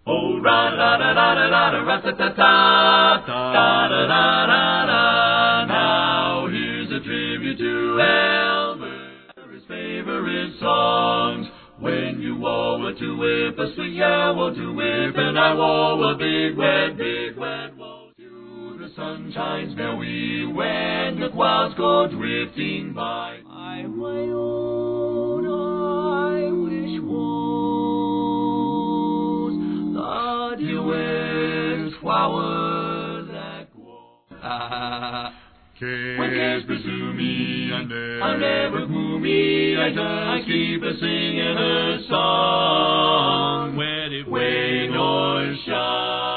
Oh, ra-da-da-da-da-da-da, ra-ta-ta-ta, da-da-da-da-da. Now here's a tribute to Elmer, his favorite songs. When you wore to whip a sweet yellow to whip, and I wore a big wet wool. To the sun shines merry when the clouds go drifting by. I wish was the dearest flower that grows. When cares pursue me, I never gloomy me, I just keep a-singing a song, when it rain or shine.